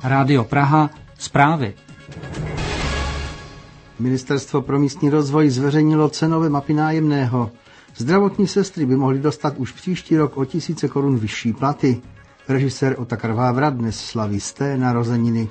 Rádio Praha, zprávy. Ministerstvo pro místní rozvoj zveřejnilo cenové mapy nájemného. Zdravotní sestry by mohly dostat už příští rok o 1000 korun vyšší platy. Režisér Otakar Vávra dnes slaví 100. narozeniny.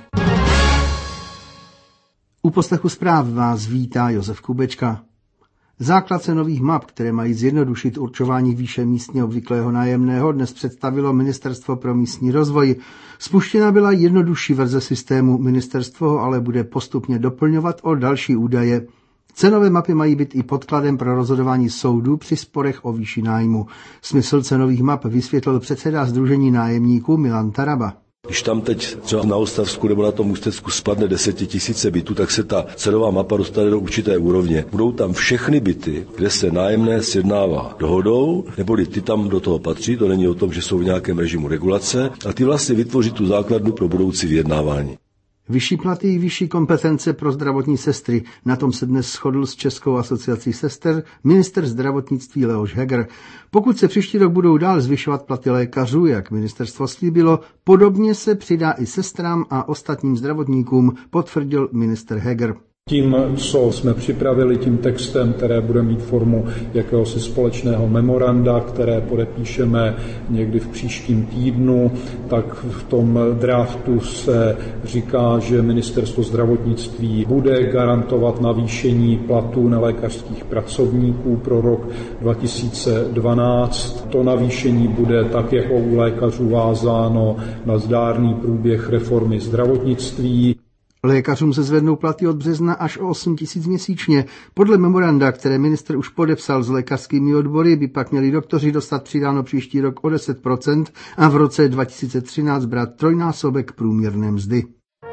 U poslechu zpráv vás vítá Josef Kubečka. Základ cenových map, které mají zjednodušit určování výše místně obvyklého nájemného, dnes představilo Ministerstvo pro místní rozvoj. Spuštěna byla jednodušší verze systému, ministerstvo ho ale bude postupně doplňovat o další údaje. Cenové mapy mají být i podkladem pro rozhodování soudu při sporech o výši nájmu. Smysl cenových map vysvětlil předseda Sdružení nájemníků Milan Taraba. Když tam teď třeba na Ostravsku nebo na tom Ústecku spadne 10 000 bytů, tak se ta cenová mapa dostane do určité úrovně. Budou tam všechny byty, kde se nájemné sjednává dohodou, neboli ty tam do toho patří, to není o tom, že jsou v nějakém režimu regulace, a ty vlastně vytvoří tu základnu pro budoucí vyjednávání. Vyšší platy i vyšší kompetence pro zdravotní sestry. Na tom se dnes shodl s Českou asociací sester ministr zdravotnictví Leoš Heger. Pokud se příští rok budou dál zvyšovat platy lékařů, jak ministerstvo slíbilo, podobně se přidá i sestrám a ostatním zdravotníkům, potvrdil ministr Heger. Tím, co jsme připravili, tím textem, které bude mít formu jakéhosi společného memoranda, které podepíšeme někdy v příštím týdnu, tak v tom draftu se říká, že ministerstvo zdravotnictví bude garantovat navýšení platů nelékařských pracovníků pro rok 2012. To navýšení bude tak jako u lékařů vázáno na zdárný průběh reformy zdravotnictví. Lékařům se zvednou platy od března až o 8 000 měsíčně. Podle memoranda, které ministr už podepsal s lékařskými odbory, by pak měli doktoři dostat přidáno příští rok o 10% a v roce 2013 brát trojnásobek průměrné mzdy.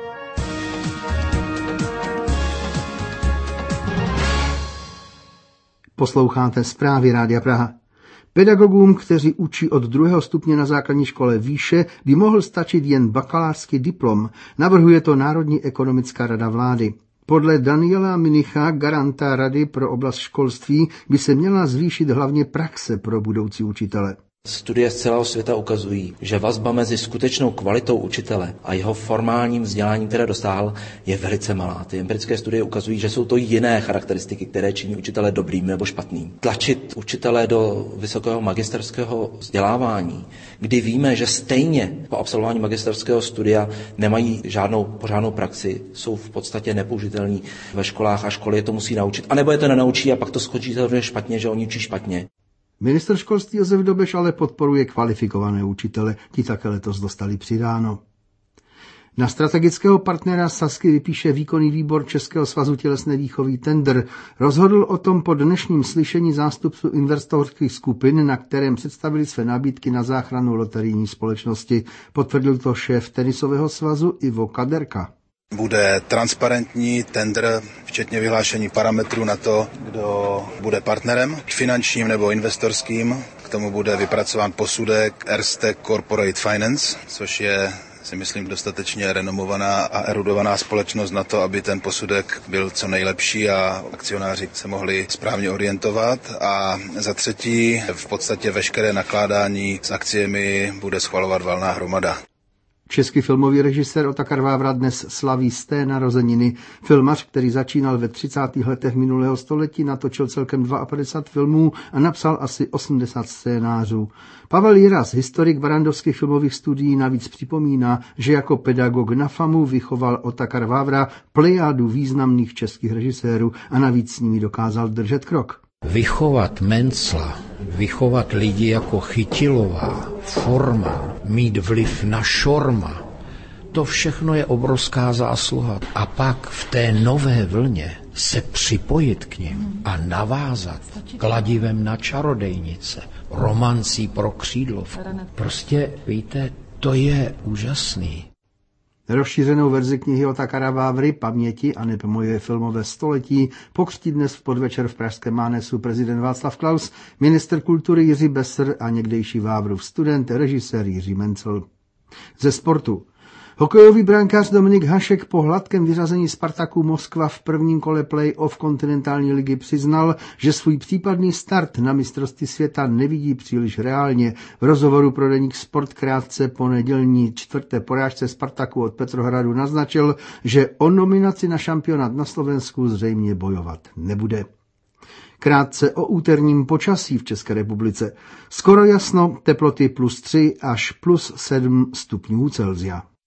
Posloucháte zprávy Rádia Praha. Pedagogům, kteří učí od 2. stupně na základní škole výše, by mohl stačit jen bakalářský diplom. Navrhuje to Národní ekonomická rada vlády. Podle Daniela Minicha, garanta Rady pro oblast školství, by se měla zvýšit hlavně praxe pro budoucí učitele. Studie z celého světa ukazují, že vazba mezi skutečnou kvalitou učitele a jeho formálním vzděláním, které dosáhl, je velice malá. Ty empirické studie ukazují, že jsou to jiné charakteristiky, které činí učitele dobrým nebo špatným. Tlačit učitele do vysokého magisterského vzdělávání, kdy víme, že stejně po absolvování magisterského studia nemají žádnou pořádnou praxi, jsou v podstatě nepoužitelní ve školách a školy je to musí naučit. A nebo je to nenaučí a pak to skončí hrozně špatně, že oni učí špatně. Ministr školství Josef Dobeš ale podporuje kvalifikované učitele, ti také letos dostali přidáno. Na strategického partnera Sazky vypíše výkonný výbor Českého svazu tělesné výchovy tendr. Rozhodl o tom po dnešním slyšení zástupců investorských skupin, na kterém představili své nabídky na záchranu loterijní společnosti. Potvrdil to šéf tenisového svazu Ivo Kaderka. Bude transparentní tendr, včetně vyhlášení parametrů na to, kdo bude partnerem, finančním nebo investorským. K tomu bude vypracován posudek Erste Corporate Finance, což je, si myslím, dostatečně renomovaná a erudovaná společnost na to, aby ten posudek byl co nejlepší a akcionáři se mohli správně orientovat. A za třetí, v podstatě veškeré nakládání s akciemi bude schvalovat valná hromada. Český filmový režisér Otakar Vávra dnes slaví 100. narozeniny. Filmař, který začínal ve 30. letech minulého století, natočil celkem 52 filmů a napsal asi 80 scénářů. Pavel Jiras, historik barrandovských filmových studií, navíc připomíná, že jako pedagog na FAMu vychoval Otakar Vávra plejádu významných českých režisérů a navíc s nimi dokázal držet krok. Vychovat Mencla, vychovat lidi jako Chytilová, Forman, mít vliv na Šorma, to všechno je obrovská zásluha. A pak v té nové vlně se připojit k nim a navázat kladivem na čarodejnice, romancí pro Křídlovku. Prostě, víte, to je úžasný. Rozšířenou verzi knihy Otakara Vávry Paměti a neb moje filmové století pokřtí dnes v podvečer v pražském Mánesu prezident Václav Klaus, ministr kultury Jiří Besser a někdejší Vávrův student, režisér Jiří Mencl. Ze sportu. Hokejový brankář Dominik Hašek po hladkém vyřazení Spartaku Moskva v prvním kole play-off kontinentální ligy přiznal, že svůj případný start na mistrovství světa nevidí příliš reálně. V rozhovoru pro deník Sport krátce po nedělní čtvrté porážce Spartaku od Petrohradu naznačil, že o nominaci na šampionát na Slovensku zřejmě bojovat nebude. Krátce o úterním počasí v České republice. Skoro jasno, teploty +3 až +7 stupňů Celsia.